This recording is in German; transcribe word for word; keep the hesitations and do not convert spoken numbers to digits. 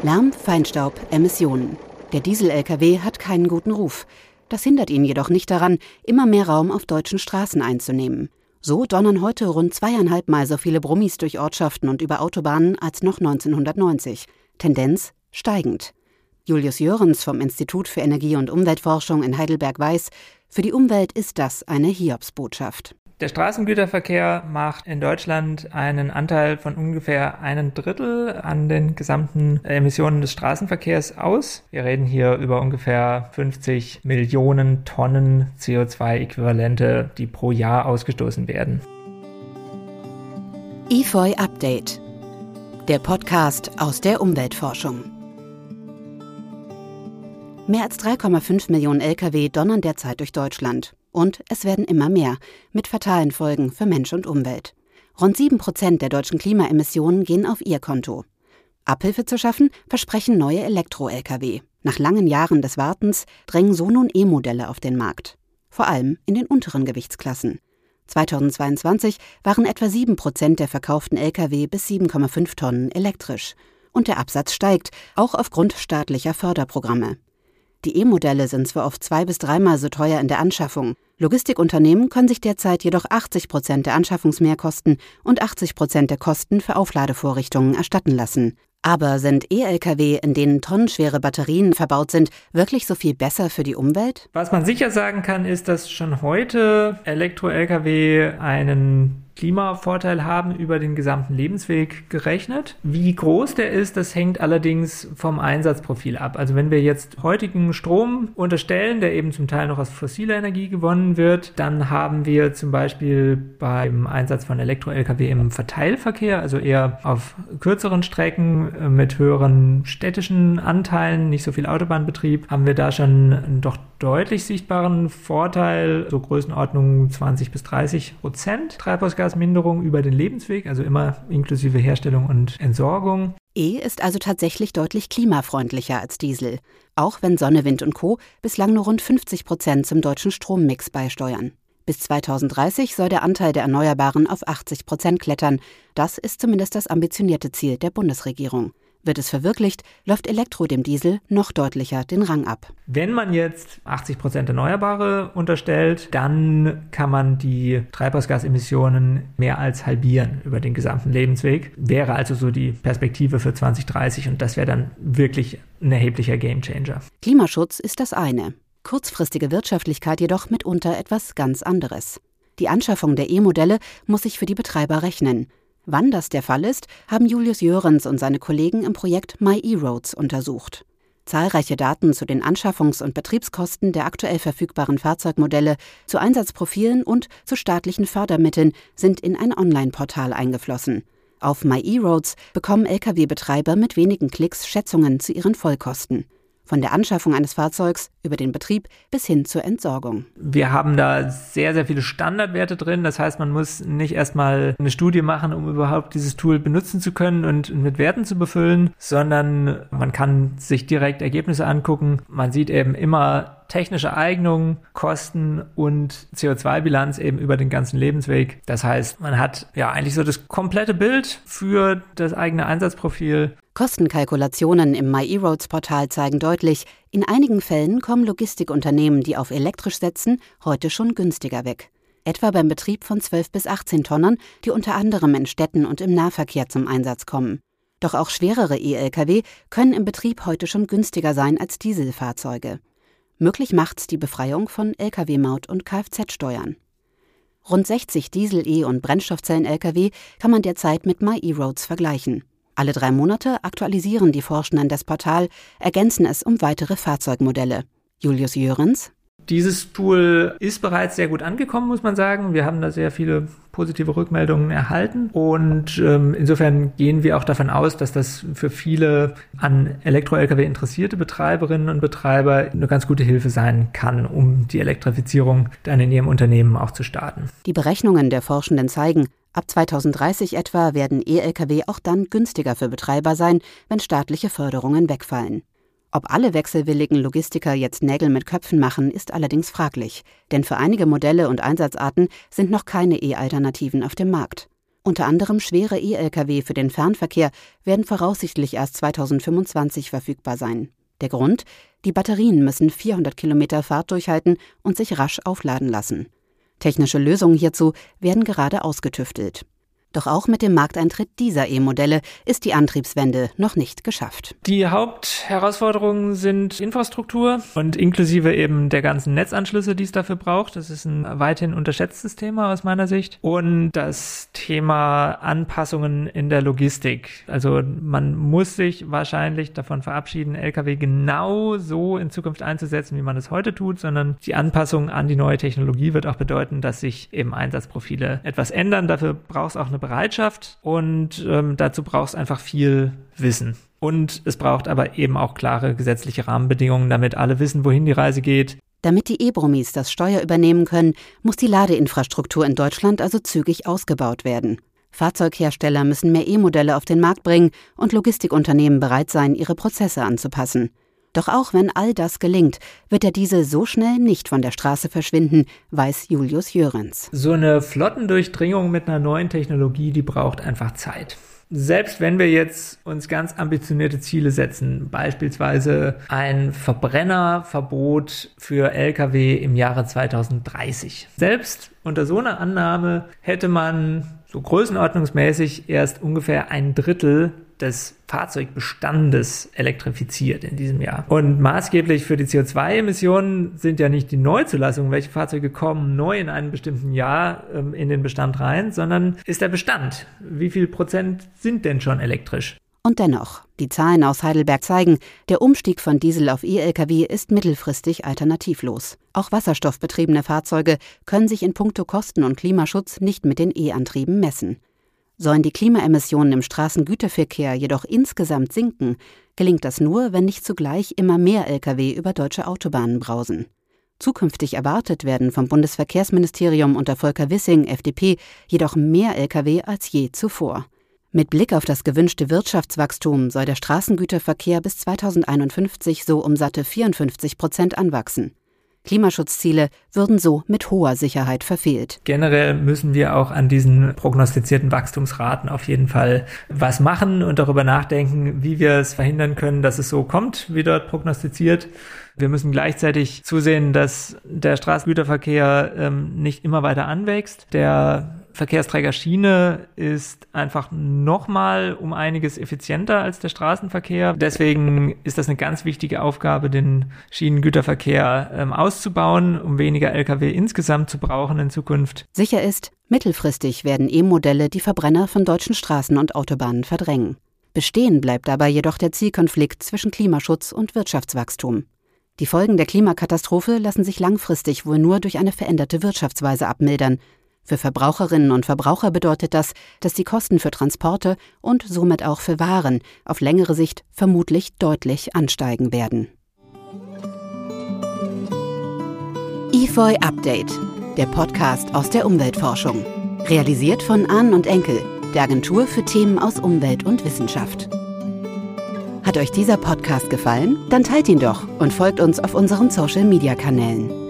Lärm, Feinstaub, Emissionen. Der Diesel-L K W hat keinen guten Ruf. Das hindert ihn jedoch nicht daran, immer mehr Raum auf deutschen Straßen einzunehmen. So donnern heute rund zweieinhalb Mal so viele Brummis durch Ortschaften und über Autobahnen als noch neunzehnhundertneunzig. Tendenz steigend. Julius Jöhrens vom Institut für Energie- und Umweltforschung in Heidelberg weiß, für die Umwelt ist das eine Hiobsbotschaft. Der Straßengüterverkehr macht in Deutschland einen Anteil von ungefähr einem Drittel an den gesamten Emissionen des Straßenverkehrs aus. Wir reden hier über ungefähr fünfzig Millionen Tonnen C O zwei Äquivalente, die pro Jahr ausgestoßen werden. E F O I Update, der Podcast aus der Umweltforschung. Mehr als drei Komma fünf Millionen L K W donnern derzeit durch Deutschland. Und es werden immer mehr, mit fatalen Folgen für Mensch und Umwelt. Rund sieben Prozent der deutschen Klimaemissionen gehen auf ihr Konto. Abhilfe zu schaffen versprechen neue Elektro-L K W. Nach langen Jahren des Wartens drängen so nun E-Modelle auf den Markt. Vor allem in den unteren Gewichtsklassen. zweitausendzweiundzwanzig waren etwa sieben Prozent der verkauften L K W bis sieben Komma fünf Tonnen elektrisch. Und der Absatz steigt, auch aufgrund staatlicher Förderprogramme. Die E-Modelle sind zwar oft zwei- bis dreimal so teuer in der Anschaffung. Logistikunternehmen können sich derzeit jedoch achtzig Prozent der Anschaffungsmehrkosten und achtzig Prozent der Kosten für Aufladevorrichtungen erstatten lassen. Aber sind E-L K W, in denen tonnenschwere Batterien verbaut sind, wirklich so viel besser für die Umwelt? Was man sicher sagen kann, ist, dass schon heute Elektro-L K W einen Klimavorteil haben über den gesamten Lebensweg gerechnet. Wie groß der ist, das hängt allerdings vom Einsatzprofil ab. Also wenn wir jetzt heutigen Strom unterstellen, der eben zum Teil noch aus fossiler Energie gewonnen wird, dann haben wir zum Beispiel beim Einsatz von Elektro-L K W im Verteilverkehr, also eher auf kürzeren Strecken mit höheren städtischen Anteilen, nicht so viel Autobahnbetrieb, haben wir da schon einen doch deutlich sichtbaren Vorteil, so Größenordnung zwanzig bis dreißig Prozent Treibhausgasminderung über den Lebensweg, also immer inklusive Herstellung und Entsorgung. E ist also tatsächlich deutlich klimafreundlicher als Diesel, auch wenn Sonne, Wind und Co. bislang nur rund fünfzig Prozent zum deutschen Strommix beisteuern. Bis zweitausenddreißig soll der Anteil der Erneuerbaren auf achtzig Prozent klettern. Das ist zumindest das ambitionierte Ziel der Bundesregierung. Wird es verwirklicht, läuft Elektro dem Diesel noch deutlicher den Rang ab. Wenn man jetzt achtzig Prozent Erneuerbare unterstellt, dann kann man die Treibhausgasemissionen mehr als halbieren über den gesamten Lebensweg. Wäre also so die Perspektive für zwanzig dreißig und das wäre dann wirklich ein erheblicher Gamechanger. Klimaschutz ist das eine. Kurzfristige Wirtschaftlichkeit jedoch mitunter etwas ganz anderes. Die Anschaffung der E-Modelle muss sich für die Betreiber rechnen. Wann das der Fall ist, haben Julius Jöhrens und seine Kollegen im Projekt MyEroads untersucht. Zahlreiche Daten zu den Anschaffungs- und Betriebskosten der aktuell verfügbaren Fahrzeugmodelle, zu Einsatzprofilen und zu staatlichen Fördermitteln sind in ein Online-Portal eingeflossen. Auf MyEroads bekommen L K W-Betreiber mit wenigen Klicks Schätzungen zu ihren Vollkosten. Von der Anschaffung eines Fahrzeugs über den Betrieb bis hin zur Entsorgung. Wir haben da sehr, sehr viele Standardwerte drin. Das heißt, man muss nicht erstmal eine Studie machen, um überhaupt dieses Tool benutzen zu können und mit Werten zu befüllen, sondern man kann sich direkt Ergebnisse angucken. Man sieht eben immer technische Eignung, Kosten und C O zwei Bilanz eben über den ganzen Lebensweg. Das heißt, man hat ja eigentlich so das komplette Bild für das eigene Einsatzprofil. Kostenkalkulationen im MyEroads-Portal zeigen deutlich, in einigen Fällen kommen Logistikunternehmen, die auf elektrisch setzen, heute schon günstiger weg. Etwa beim Betrieb von zwölf bis achtzehn Tonnern, die unter anderem in Städten und im Nahverkehr zum Einsatz kommen. Doch auch schwerere E-L K W können im Betrieb heute schon günstiger sein als Dieselfahrzeuge. Möglich macht's die Befreiung von L K W-Maut und Kfz-Steuern. Rund sechzig Diesel-, E- und Brennstoffzellen-L K W kann man derzeit mit MyEroads vergleichen. Alle drei Monate aktualisieren die Forschenden das Portal, ergänzen es um weitere Fahrzeugmodelle. Julius Jöhrens: Dieses Tool ist bereits sehr gut angekommen, muss man sagen. Wir haben da sehr viele positive Rückmeldungen erhalten und ähm, insofern gehen wir auch davon aus, dass das für viele an Elektro-L K W interessierte Betreiberinnen und Betreiber eine ganz gute Hilfe sein kann, um die Elektrifizierung dann in ihrem Unternehmen auch zu starten. Die Berechnungen der Forschenden zeigen, ab zweitausenddreißig etwa werden E-L K W auch dann günstiger für Betreiber sein, wenn staatliche Förderungen wegfallen. Ob alle wechselwilligen Logistiker jetzt Nägel mit Köpfen machen, ist allerdings fraglich. Denn für einige Modelle und Einsatzarten sind noch keine E-Alternativen auf dem Markt. Unter anderem schwere E-L K W für den Fernverkehr werden voraussichtlich erst zweitausendfünfundzwanzig verfügbar sein. Der Grund? Die Batterien müssen vierhundert Kilometer Fahrt durchhalten und sich rasch aufladen lassen. Technische Lösungen hierzu werden gerade ausgetüftelt. Doch auch mit dem Markteintritt dieser E-Modelle ist die Antriebswende noch nicht geschafft. Die Hauptherausforderungen sind Infrastruktur und inklusive eben der ganzen Netzanschlüsse, die es dafür braucht. Das ist ein weithin unterschätztes Thema aus meiner Sicht. Und das Thema Anpassungen in der Logistik. Also man muss sich wahrscheinlich davon verabschieden, L K W genau so in Zukunft einzusetzen, wie man es heute tut, sondern die Anpassung an die neue Technologie wird auch bedeuten, dass sich eben Einsatzprofile etwas ändern. Dafür braucht es auch eine Bereitschaft und ähm, dazu braucht es einfach viel Wissen. Und es braucht aber eben auch klare gesetzliche Rahmenbedingungen, damit alle wissen, wohin die Reise geht. Damit die E-Bromis das Steuer übernehmen können, muss die Ladeinfrastruktur in Deutschland also zügig ausgebaut werden. Fahrzeughersteller müssen mehr E-Modelle auf den Markt bringen und Logistikunternehmen bereit sein, ihre Prozesse anzupassen. Doch auch wenn all das gelingt, wird der Diesel so schnell nicht von der Straße verschwinden, weiß Julius Jöhrens. So eine Flottendurchdringung mit einer neuen Technologie, die braucht einfach Zeit. Selbst wenn wir jetzt uns ganz ambitionierte Ziele setzen, beispielsweise ein Verbrennerverbot für L K W im Jahre zweitausenddreißig. Selbst unter so einer Annahme hätte man so größenordnungsmäßig erst ungefähr ein Drittel des Fahrzeugbestandes elektrifiziert in diesem Jahr. Und maßgeblich für die C O zwei Emissionen sind ja nicht die Neuzulassungen, welche Fahrzeuge kommen neu in einem bestimmten Jahr ähm, in den Bestand rein, sondern ist der Bestand. Wie viel Prozent sind denn schon elektrisch? Und dennoch, die Zahlen aus Heidelberg zeigen, der Umstieg von Diesel auf E-L K W ist mittelfristig alternativlos. Auch wasserstoffbetriebene Fahrzeuge können sich in puncto Kosten und Klimaschutz nicht mit den E-Antrieben messen. Sollen die Klimaemissionen im Straßengüterverkehr jedoch insgesamt sinken, gelingt das nur, wenn nicht zugleich immer mehr L K W über deutsche Autobahnen brausen. Zukünftig erwartet werden vom Bundesverkehrsministerium unter Volker Wissing, F D P, jedoch mehr L K W als je zuvor. Mit Blick auf das gewünschte Wirtschaftswachstum soll der Straßengüterverkehr bis zweitausendeinundfünfzig so um satte vierundfünfzig Prozent anwachsen. Klimaschutzziele würden so mit hoher Sicherheit verfehlt. Generell müssen wir auch an diesen prognostizierten Wachstumsraten auf jeden Fall was machen und darüber nachdenken, wie wir es verhindern können, dass es so kommt, wie dort prognostiziert. Wir müssen gleichzeitig zusehen, dass der Straßengüterverkehr ähm, nicht immer weiter anwächst. Der Verkehrsträger Schiene ist einfach nochmal um einiges effizienter als der Straßenverkehr. Deswegen ist das eine ganz wichtige Aufgabe, den Schienengüterverkehr ähm, auszubauen, um weniger L K W insgesamt zu brauchen in Zukunft. Sicher ist, mittelfristig werden E-Modelle die Verbrenner von deutschen Straßen und Autobahnen verdrängen. Bestehen bleibt dabei jedoch der Zielkonflikt zwischen Klimaschutz und Wirtschaftswachstum. Die Folgen der Klimakatastrophe lassen sich langfristig wohl nur durch eine veränderte Wirtschaftsweise abmildern. Für Verbraucherinnen und Verbraucher bedeutet das, dass die Kosten für Transporte und somit auch für Waren auf längere Sicht vermutlich deutlich ansteigen werden. E V O I Update, der Podcast aus der Umweltforschung. Realisiert von Ahn und Enkel, der Agentur für Themen aus Umwelt und Wissenschaft. Hat euch dieser Podcast gefallen? Dann teilt ihn doch und folgt uns auf unseren Social-Media-Kanälen.